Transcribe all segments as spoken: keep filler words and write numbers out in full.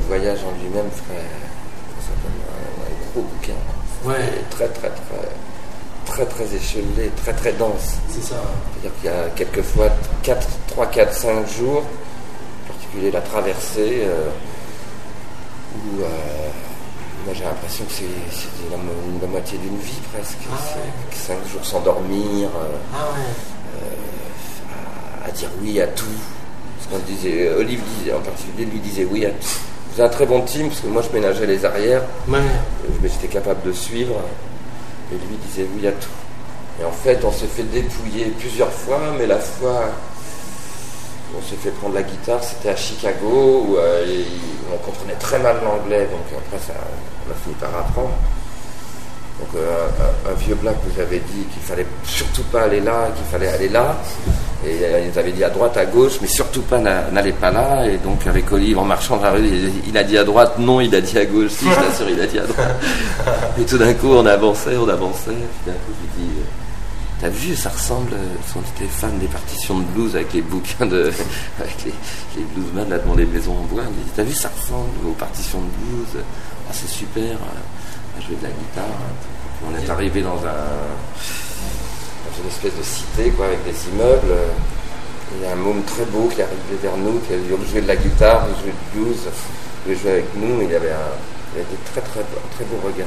voyage en lui-même ferait un, un gros bouquin. Ouais. Très, très, très, très, très échelé, très, très dense. C'est ça. C'est-à-dire qu'il y a quelquefois trois, quatre, cinq jours, en particulier la traversée, euh, où euh, moi j'ai l'impression que c'est, c'est la, la moitié d'une vie presque. Ah ouais. C'est cinq jours sans dormir, euh, Ah ouais. euh, à, à dire oui à tout. Parce qu'on disait, Olive disait, en particulier, lui disait oui à tout. C'est un très bon team, parce que moi je ménageais les arrières, Ouais. mais j'étais capable de suivre, et lui disait oui à tout. Et en fait, on s'est fait dépouiller plusieurs fois, mais la fois où on s'est fait prendre la guitare, c'était à Chicago, où euh, il, on comprenait très mal l'anglais, donc après ça, on a fini par apprendre. Donc euh, un, un vieux black nous avait dit qu'il fallait surtout pas aller là, qu'il fallait aller là. Et euh, ils avaient dit à droite, à gauche, mais surtout pas n'allez pas là. Et donc avec Olive en marchant dans la rue, il, il a dit à droite, non, il a dit à gauche, si, je t'assure, il a dit à droite. Et tout d'un coup, on avançait, on avançait. Et puis d'un coup, je lui dis, t'as vu, ça ressemble, on était fan des partitions de blues avec les bouquins de, avec les, les bluesmen là devant les maisons en bois. Il me dit, t'as vu, ça ressemble aux partitions de blues. Ah, c'est super. À jouer de la guitare. On est arrivé dans, un, dans une espèce de cité quoi, avec des immeubles. Il y a un môme très beau qui est arrivé vers nous, qui a dit jouer de la guitare, jouer du blues, il voulait jouer avec nous. Il avait, un, il avait des très très, très beaux regards.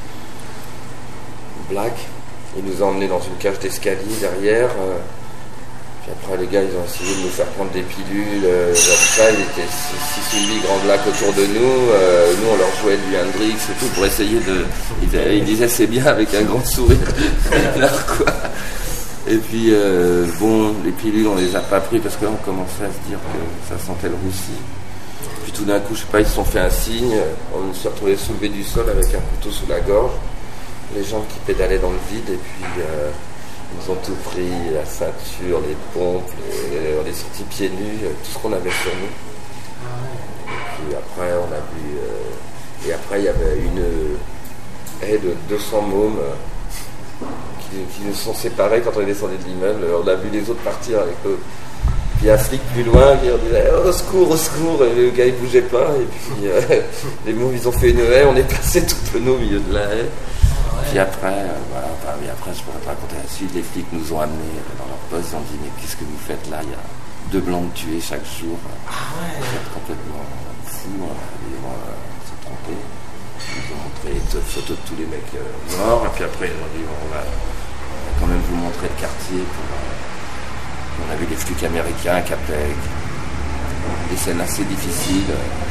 Black, il nous a emmenés dans une cage d'escalier derrière. Euh, puis après les gars ils ont essayé de nous faire prendre des pilules, euh, genre ça, il était six ou huit grands blacks autour de nous, euh, nous on leur jouait du Hendrix et tout pour essayer de. Ils, ils disaient c'est bien avec un grand sourire. Alors quoi. Et puis euh, bon, les pilules on les a pas pris parce que là on commençait à se dire que ça sentait le roussi. Puis tout d'un coup, je sais pas, ils se sont fait un signe, on s'est retrouvés soulevés du sol avec un couteau sous la gorge, les jambes qui pédalaient dans le vide et puis. Euh, Ils ont tout pris, la ceinture, les pompes, les, on est sortis pieds nus, tout ce qu'on avait sur nous. Et puis après, on a vu. Euh, et après, il y avait une haie de deux cents mômes euh, qui, qui nous sont séparés quand on est descendu de l'immeuble. On a vu les autres partir avec eux. Puis un flic plus loin qui leur disait oh, au secours, au secours. Et le gars il bougeait pas. Et puis euh, les mômes ils ont fait une haie, on est passé tout penaud au milieu de la haie. Puis après, euh, voilà, bah, oui, après je pourrais te raconter la suite, les flics nous ont amenés dans leur poste, ils ont dit mais qu'est-ce que vous faites là, il y a deux blancs tués chaque jour, ah ouais. Vous êtes complètement fous, hein. Ils euh, s'est trompé, ils nous ont montré des photos de tous les mecs euh, morts, et puis après ils ont dit bon, on, va, on va quand même vous montrer le quartier, pour, euh, on a vu des flics américains qui appelaient des scènes assez difficiles.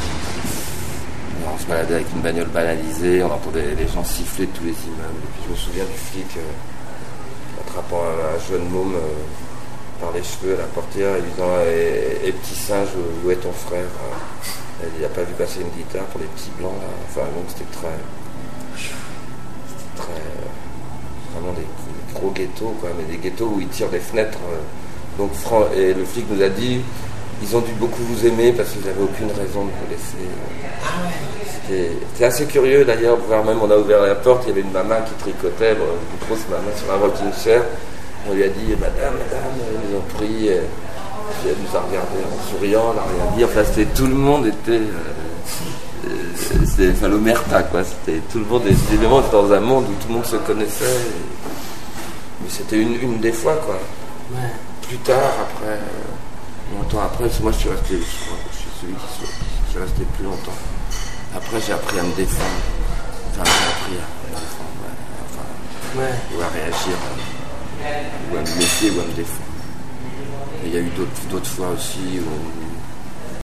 On se baladait avec une bagnole banalisée, on entendait les gens siffler de tous les immeubles. Et puis je me souviens du flic euh, attrapant un, un jeune môme euh, par les cheveux à la portière et lui disant et, et petit singe, où est ton frère? Il n'a pas vu passer une guitare pour les petits blancs. Là. Enfin, donc c'était très. C'était très. Vraiment des, des gros ghettos, quoi, mais des ghettos où ils tirent des fenêtres. Euh, donc, et le flic nous a dit. Ils ont dû beaucoup vous aimer parce qu'ils n'avaient aucune raison de vous laisser. Ah ouais. C'était, c'était assez curieux d'ailleurs, voir même on a ouvert la porte, il y avait une maman qui tricotait, bon, une grosse maman sur un rocking chair. On lui a dit madame, madame, ils nous ont pris. Et puis elle nous a regardé en souriant, elle n'a rien dit. Enfin, c'était, tout le monde était. Euh, c'était enfin, l'omerta quoi. C'était, tout le monde était évidemment dans un monde où tout le monde se connaissait. Et, mais c'était une, une des fois quoi. Ouais. Plus tard, après. Longtemps après, moi je suis resté, je suis celui qui suis, je suis resté plus longtemps. Après j'ai appris à me défendre. Enfin j'ai appris à me défendre, ouais. Enfin, ouais. Ou à réagir, ou à me méfier ou à me défendre. Et il y a eu d'autres, d'autres fois aussi où